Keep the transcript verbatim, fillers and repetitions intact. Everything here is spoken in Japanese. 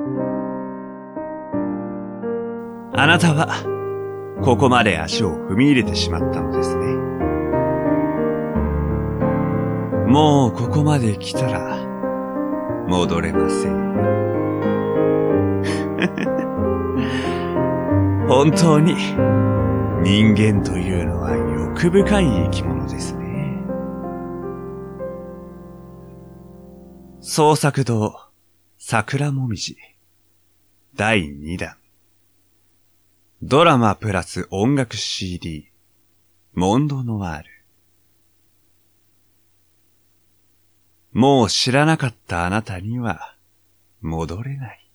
あなたは、ここまで足を踏み入れてしまったのですね。もうここまで来たら、戻れません。本当に、人間というのは欲深い生き物ですね。創作堂、桜もみじ、だいにだん。ドラマプラス音楽 シーディー、モンドノワール。もう知らなかったあなたには戻れない。